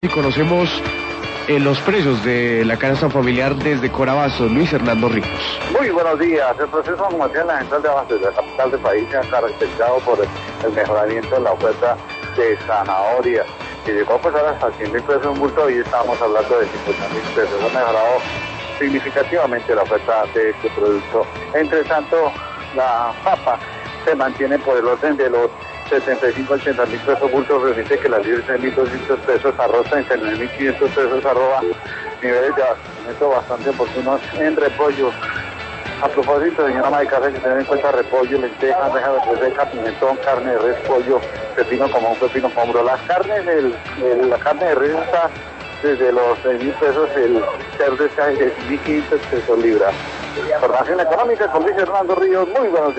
Y conocemos los precios de la canasta familiar desde Corabazo, Luis Hernando Ríos. Muy buenos días. El proceso comercial en la central de abastos de la capital del país se ha caracterizado por el mejoramiento de la oferta de zanahoria, que llegó a pasar hasta 100.000 pesos un bulto y estábamos hablando de 50.000 pesos. Ha mejorado significativamente la oferta de este producto. Entre tanto, la papa se mantiene por el orden de los 75-80.000 pesos bultos, remite que la libra es de 1.200 pesos, arroz 39.500 pesos, arroba niveles de abastecimiento bastante oportunos en repollo. A propósito, señora Maica, hay que tener en cuenta repollo, lentejas, reja de seca, pimentón, carne de res, pollo, pepino común, pepino combro. Las carnes, la carne de res está desde los 6.000 pesos, el cerdo está de 1.500 pesos libra. Información económica con Luis Hernando Ríos, muy buenos días.